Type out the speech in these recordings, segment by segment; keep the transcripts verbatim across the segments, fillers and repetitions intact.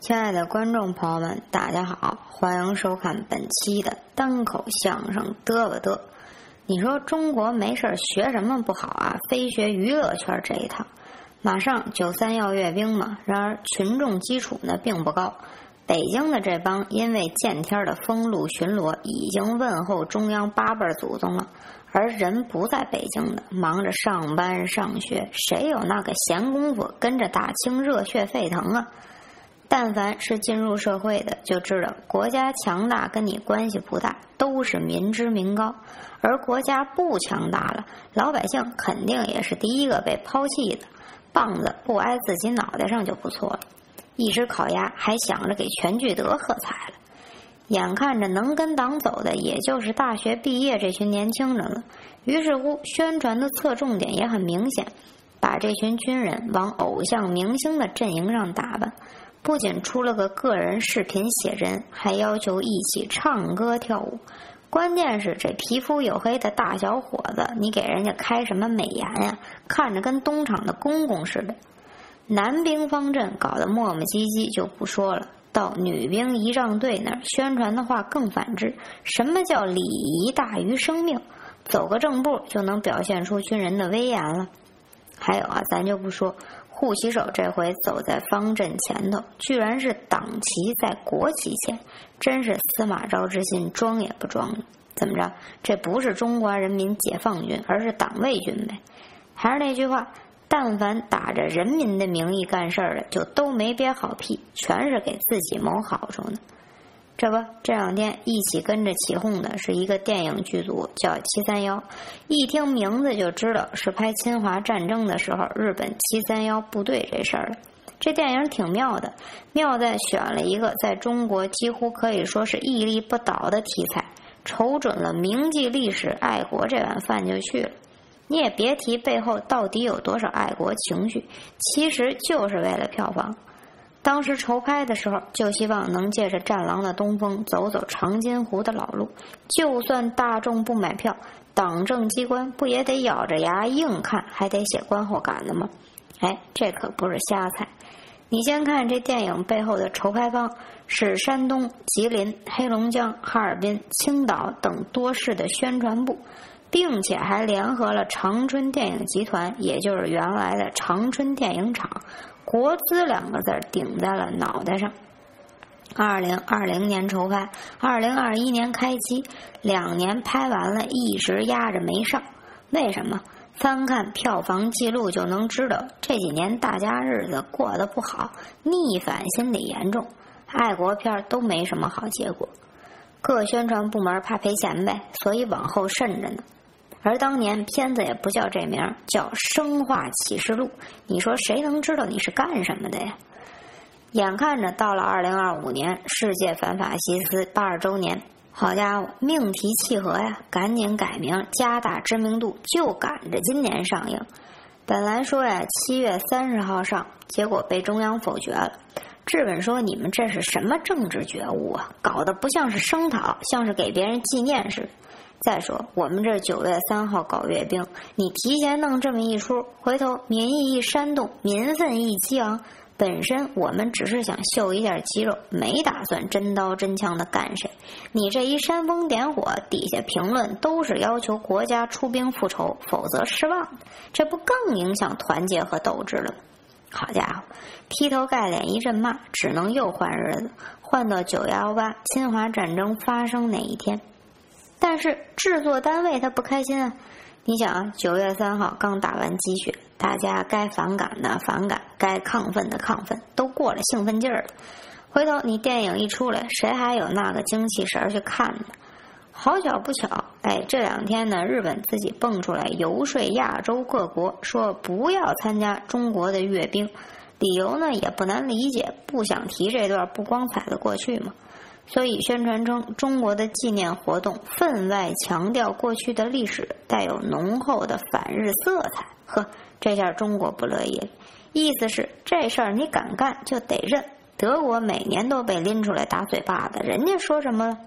亲爱的观众朋友们，大家好，欢迎收看本期的单口相声嘚吧嘚。你说中国没事学什么不好啊？非学娱乐圈这一套。马上九三要阅兵嘛，然而群众基础呢并不高。北京的这帮因为见天的封路巡逻已经问候中央八辈祖宗了，而人不在北京的忙着上班上学，谁有那个闲工夫跟着大清热血沸腾啊？但凡是进入社会的就知道，国家强大跟你关系不大，都是民脂民膏，而国家不强大了，老百姓肯定也是第一个被抛弃的，棒子不挨自己脑袋上就不错了。一时烤鸭还想着给全聚德喝彩了，眼看着能跟党走的也就是大学毕业这群年轻人了，于是乎宣传的侧重点也很明显，把这群军人往偶像明星的阵营上打扮，不仅出了个个人视频写真，还要求一起唱歌跳舞。关键是这皮肤黝黑的大小伙子，你给人家开什么美颜呀？看着跟东厂的公公似的。男兵方阵搞得磨磨唧唧就不说了，到女兵仪仗队那儿宣传的话更反之，什么叫礼仪大于生命？走个正步就能表现出军人的威严了。还有啊，咱就不说护旗手这回走在方阵前头，居然是党旗在国旗前，真是司马昭之心装也不装了。怎么着？这不是中华人民解放军，而是党卫军呗。还是那句话，但凡打着人民的名义干事儿的，就都没憋好屁，全是给自己谋好处呢。这不，这两天一起跟着起哄的是一个电影剧组，叫七三幺，一听名字就知道是拍侵华战争的时候日本七三幺部队这事儿了。这电影挺妙的，妙在选了一个在中国几乎可以说是屹立不倒的题材，瞅准了铭记历史爱国这碗饭就去了。你也别提背后到底有多少爱国情绪，其实就是为了票房。当时筹拍的时候就希望能借着战狼的东风走走长津湖的老路，就算大众不买票，党政机关不也得咬着牙硬看，还得写观后感的吗？哎，这可不是瞎猜。你先看这电影背后的筹拍方是山东、吉林、黑龙江、哈尔滨、青岛等多市的宣传部，并且还联合了长春电影集团，也就是原来的长春电影厂，国资两个字顶在了脑袋上。二零二零年筹拍，二零二一年开机，两年拍完了，一直压着没上。为什么？翻看票房记录就能知道，这几年大家日子过得不好，逆反心理严重，爱国片都没什么好结果。各宣传部门怕赔钱呗，所以往后慎着呢。而当年片子也不叫这名，叫《生化启示录》，你说谁能知道你是干什么的呀？眼看着到了二零二五年，世界反法西斯八十周年，好家伙，命题契合呀，赶紧改名，加大知名度，就赶着今年上映。本来说呀七月三十号上，结果被中央否决了。质问说你们这是什么政治觉悟啊，搞得不像是声讨，像是给别人纪念似的。再说我们这九月三号搞阅兵，你提前弄这么一出，回头民意一煽动，民愤一激昂，本身我们只是想秀一下肌肉，没打算真刀真枪的干谁。你这一煽风点火，底下评论都是要求国家出兵复仇，否则失望，这不更影响团结和斗志了吗？好家伙，劈头盖脸一阵骂，只能又换日子，换到九幺八侵华战争发生那一天。但是制作单位他不开心啊！你想啊，九月三号刚打完鸡血，大家该反感的反感，该亢奋的亢奋，都过了兴奋劲儿了。回头你电影一出来，谁还有那个精气神去看呢？好巧不巧，哎，这两天呢，日本自己蹦出来游说亚洲各国，说不要参加中国的阅兵，理由呢也不难理解，不想提这段不光彩的过去嘛。所以宣传称中国的纪念活动分外强调过去的历史，带有浓厚的反日色彩。呵，这下中国不乐意了，意思是这事儿你敢干就得认。德国每年都被拎出来打嘴巴子，人家说什么了？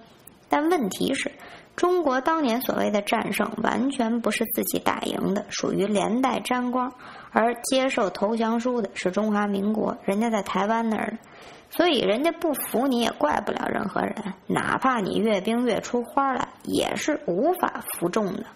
但问题是，中国当年所谓的战胜完全不是自己打赢的，属于连带沾光，而接受投降书的是中华民国，人家在台湾那儿，所以人家不服你也怪不了任何人，哪怕你阅兵阅出花来，也是无法服众的。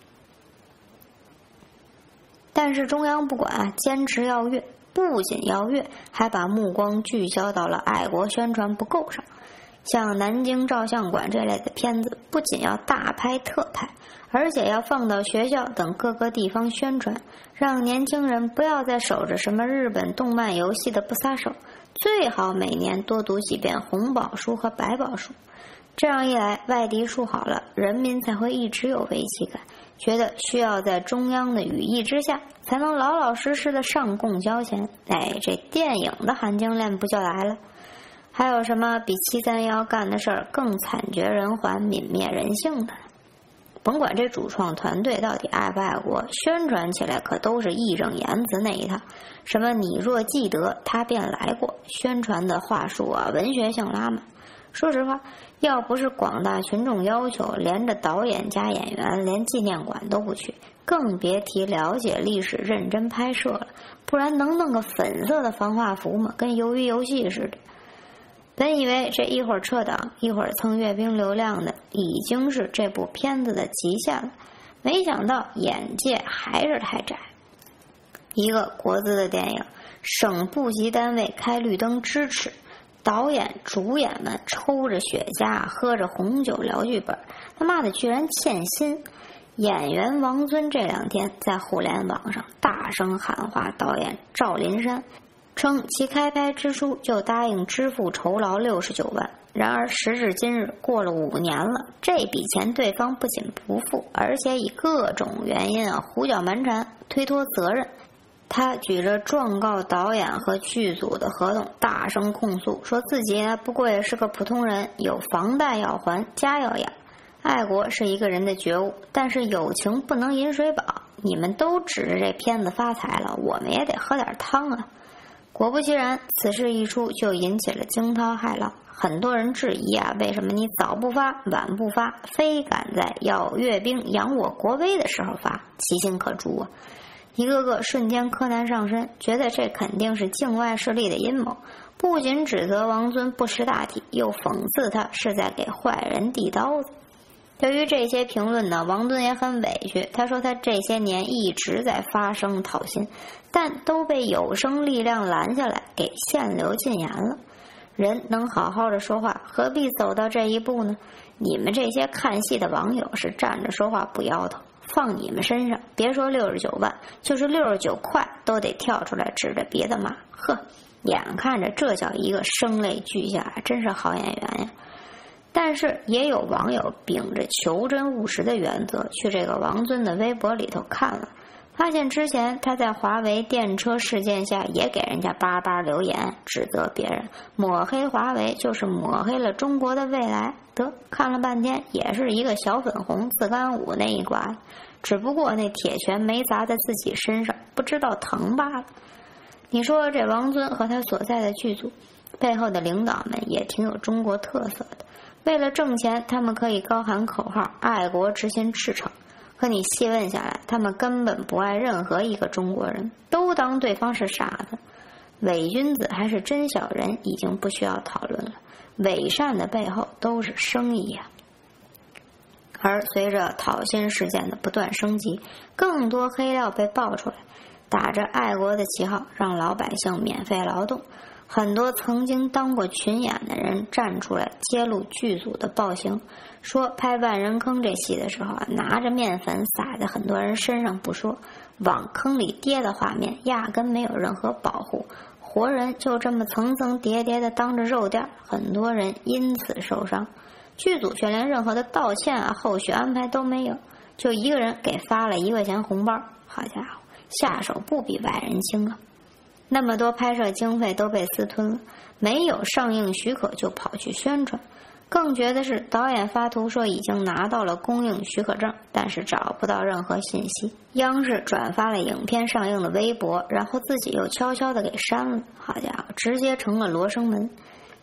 但是中央不管，坚持要阅，不仅要阅，还把目光聚焦到了爱国宣传不够上。像南京照相馆这类的片子，不仅要大拍特拍，而且要放到学校等各个地方宣传，让年轻人不要再守着什么日本动漫游戏的不撒手，最好每年多读几遍红宝书和白宝书。这样一来，外敌树好了，人民才会一直有危机感，觉得需要在中央的羽翼之下，才能老老实实的上供交钱。哎，这电影的含金量不就来了？还有什么比七三幺干的事儿更惨绝人寰、泯灭人性的？甭管这主创团队到底爱不爱国，宣传起来可都是义正言辞那一套。什么你若记得，他便来过，宣传的话术啊，文学性拉满。说实话，要不是广大群众要求，连着导演加演员连纪念馆都不去，更别提了解历史、认真拍摄了。不然能弄个粉色的防化服吗？跟鱿鱼游戏似的。本以为这一会儿撤档，一会儿蹭阅兵流量的，已经是这部片子的极限了。没想到眼界还是太窄。一个国资的电影，省部级单位开绿灯支持，导演主演们抽着雪茄喝着红酒聊剧本，他妈的居然欠薪。演员王尊这两天在互联网上大声喊话导演赵林山，称其开拍之初就答应支付酬劳六十九万。然而时至今日，过了五年了，这笔钱对方不仅不付，而且以各种原因啊胡搅蛮缠，推脱责任。他举着状告导演和剧组的合同大声控诉，说自己呢不过也是个普通人，有房贷要还，家要养。爱国是一个人的觉悟，但是友情不能饮水饱。你们都指着这片子发财了，我们也得喝点汤啊。果不其然，此事一出就引起了惊涛骇浪，很多人质疑啊，为什么你早不发晚不发，非赶在要阅兵扬我国威的时候发，其心可诛啊。一个个瞬间柯南上身，觉得这肯定是境外势力的阴谋，不仅指责王尊不识大体，又讽刺他是在给坏人递刀子。对于这些评论呢，王尊也很委屈，他说他这些年一直在发声讨薪，但都被有声力量拦下来，给限流禁言了。人能好好的说话，何必走到这一步呢？你们这些看戏的网友是站着说话不腰疼，放你们身上，别说六十九万，就是六十九块都得跳出来指着别的骂。呵，眼看着这叫一个声泪俱下，真是好演员呀。但是也有网友秉着求真务实的原则，去这个王尊的微博里头看了，发现之前他在华为电车事件下也给人家叭叭留言，指责别人，抹黑华为就是抹黑了中国的未来。得，看了半天也是一个小粉红自干五那一挂，只不过那铁拳没砸在自己身上，不知道疼罢了。你说这王尊和他所在的剧组背后的领导们也挺有中国特色的，为了挣钱，他们可以高喊口号，爱国执行赤诚。可你细问下来，他们根本不爱任何一个中国人，都当对方是傻子。伪君子还是真小人，已经不需要讨论了。伪善的背后都是生意啊。而随着讨薪事件的不断升级，更多黑料被爆出来，打着爱国的旗号，让老百姓免费劳动。很多曾经当过群演的人站出来揭露剧组的暴行，说拍《万人坑》这戏的时候啊，拿着面粉撒在很多人身上不说，往坑里跌的画面压根没有任何保护，活人就这么层层叠叠的当着肉垫，很多人因此受伤。剧组却连任何的道歉啊、后续安排都没有，就一个人给发了一块钱红包，好家伙，下手不比外人轻啊！那么多拍摄经费都被私吞了，没有上映许可就跑去宣传。更绝的是，导演发图说已经拿到了公映许可证，但是找不到任何信息。央视转发了影片上映的微博，然后自己又悄悄地给删了。好家伙，直接成了罗生门。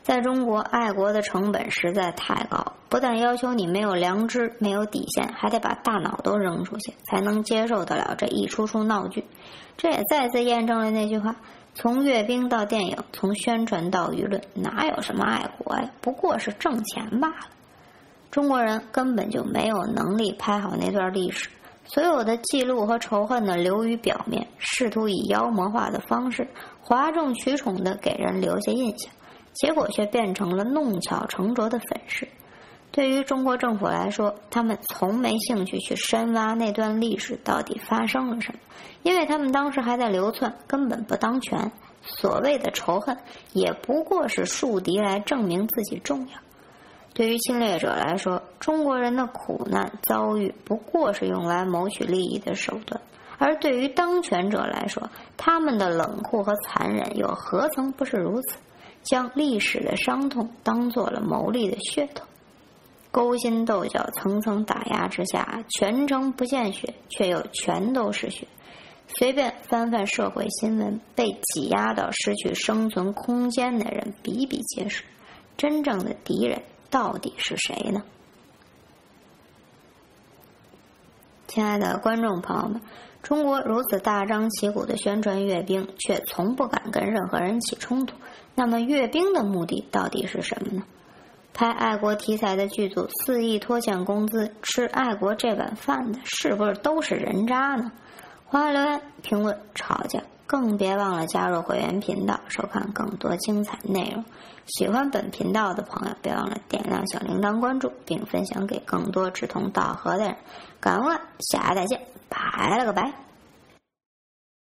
在中国，爱国的成本实在太高，不但要求你没有良知、没有底线，还得把大脑都扔出去，才能接受得了这一出出闹剧。这也再次验证了那句话：从阅兵到电影，从宣传到舆论，哪有什么爱国呀？不过是挣钱罢了。中国人根本就没有能力拍好那段历史，所有的记录和仇恨的流于表面，试图以妖魔化的方式哗众取宠地给人留下印象，结果却变成了弄巧成拙的粉饰。对于中国政府来说，他们从没兴趣去深挖那段历史到底发生了什么，因为他们当时还在流窜，根本不当权。所谓的仇恨也不过是树敌来证明自己重要。对于侵略者来说，中国人的苦难遭遇不过是用来谋取利益的手段，而对于当权者来说，他们的冷酷和残忍又何曾不是如此，将历史的伤痛当作了谋利的噱头。勾心斗角层层打压之下，全城不见血，却又全都是血。随便翻翻社会新闻，被挤压到失去生存空间的人比比皆是，真正的敌人到底是谁呢？亲爱的观众朋友们，中国如此大张旗鼓地宣传阅兵，却从不敢跟任何人起冲突，那么阅兵的目的到底是什么呢？拍爱国题材的剧组肆意拖欠工资，吃爱国这碗饭的是不是都是人渣呢？欢迎留言评论吵架，更别忘了加入会员频道收看更多精彩内容。喜欢本频道的朋友别忘了点亮小铃铛关注，并分享给更多志同道合的人。感恩，下期再见，拜了个拜。